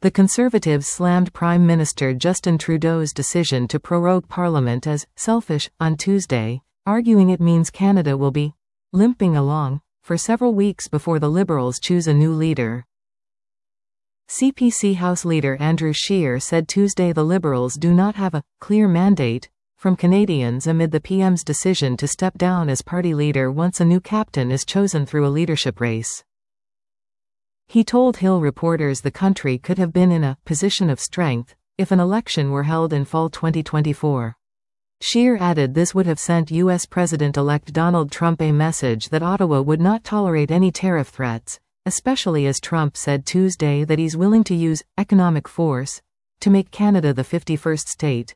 The Conservatives slammed Prime Minister Justin Trudeau's decision to prorogue Parliament as selfish on Tuesday, arguing it means Canada will be limping along for several weeks before the Liberals choose a new leader. CPC House Leader Andrew Scheer said Tuesday the Liberals do not have a clear mandate from Canadians amid the PM's decision to step down as party leader once a new captain is chosen through a leadership race. He told Hill reporters the country could have been in a position of strength if an election were held in fall 2024. Scheer added this would have sent U.S. President-elect Donald Trump a message that Ottawa would not tolerate any tariff threats, especially as Trump said Tuesday that he's willing to use economic force to make Canada the 51st state.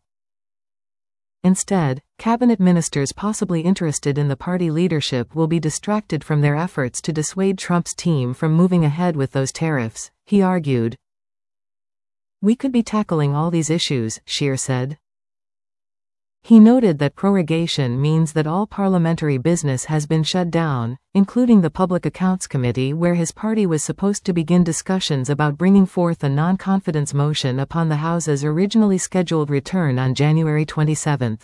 Instead, cabinet ministers possibly interested in the party leadership will be distracted from their efforts to dissuade Trump's team from moving ahead with those tariffs, he argued. We could be tackling all these issues, Scheer said. He noted that prorogation means that all parliamentary business has been shut down, including the Public Accounts Committee where his party was supposed to begin discussions about bringing forth a non-confidence motion upon the House's originally scheduled return on January 27.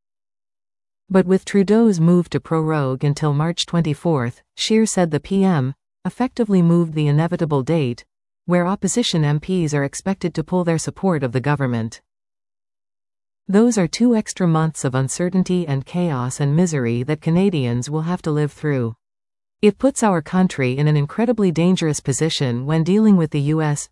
But with Trudeau's move to prorogue until March 24, Scheer said the PM effectively moved the inevitable date, where opposition MPs are expected to pull their support of the government. Those are 2 extra months of uncertainty and chaos and misery that Canadians will have to live through. It puts our country in an incredibly dangerous position when dealing with the U.S.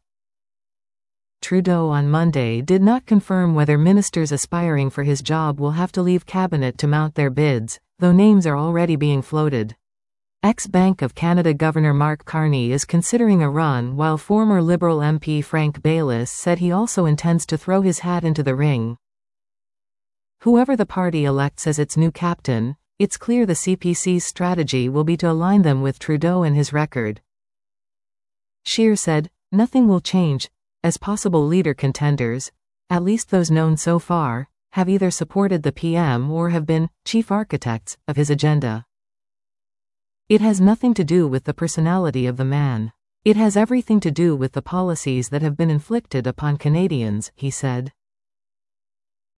Trudeau on Monday did not confirm whether ministers aspiring for his job will have to leave cabinet to mount their bids, though names are already being floated. Ex-Bank of Canada Governor Mark Carney is considering a run while former Liberal MP Frank Baylis said he also intends to throw his hat into the ring. Whoever the party elects as its new captain, it's clear the CPC's strategy will be to align them with Trudeau and his record. Scheer said, nothing will change, as possible leader contenders, at least those known so far, have either supported the PM or have been chief architects of his agenda. It has nothing to do with the personality of the man. It has everything to do with the policies that have been inflicted upon Canadians, he said.